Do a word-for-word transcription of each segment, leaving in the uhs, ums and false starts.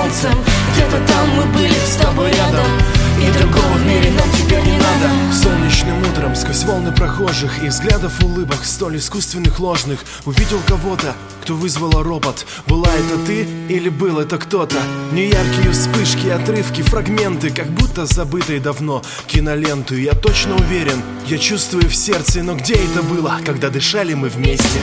солнцем. Где-то там мы были с тобой рядом, и другого в мире нам теперь не надо. Солнечным утром сквозь волны прохожих и взглядов улыбок столь искусственных ложных увидел кого-то, кто вызвала ропот. Была это ты или был это кто-то? Неяркие вспышки, отрывки, фрагменты, как будто забытые давно киноленту. Я точно уверен, я чувствую в сердце, но где это было, когда дышали мы вместе?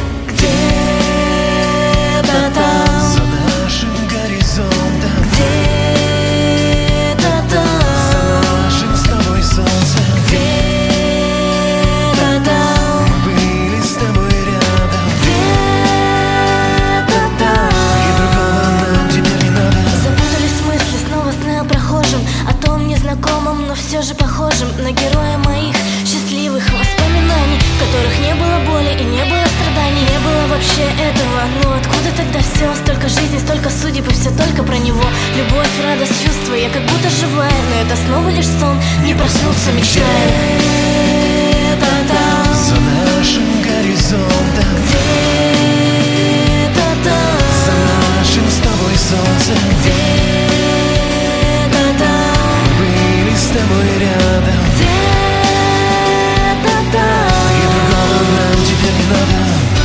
Где-то там, за нашим горизонтом, где-то там, за нашим с тобой солнцем, где-то там, мы были с тобой рядом, где-то там. и другого нам теперь не надо. Запутались мысли, снова сны о прохожем, о том незнакомом, но все же похожем на героя моих счастливых воспоминаний, в которых не было боли и не было страданий. Не было вообще этого, но откуда тогда все? Столько жизни, столько судеб и все только про него. Любовь, радость, чувства, я как будто живая, но это снова лишь сон, не проснуться мечтая. Где-то там, За нашим горизонтом, где-то там, за нашим с тобой солнцем, где-то там, мы были с тобой рядом, где-то там. и другого нам теперь не надо.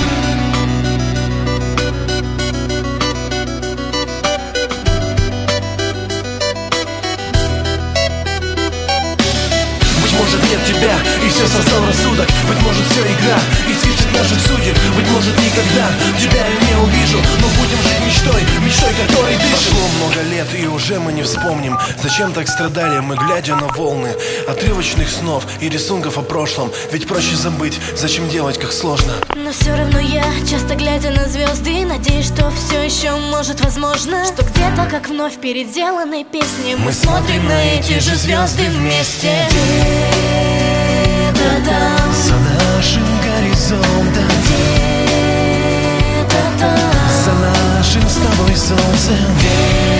Быть может, нет тебя, и все создал рассудок. Быть может, все игра, и свиток наших судеб. Быть может, никогда тебя я не увижу, но будем жить мечтой, мечтой, которой дышим. Прошло много лет, и уже мы не вспомним, зачем так страдали мы, глядя на волны отрывочных снов и рисунков о прошлом. Ведь проще забыть, зачем делать, как сложно. Но все равно я, часто глядя на звезды, надеюсь, что все еще может возможно, что где-то, как вновь переделанной песни, мы смотрим на эти же звезды вместе. Где-то там, За нашим горизонтом, где-то там, за нашим с тобой солнцем,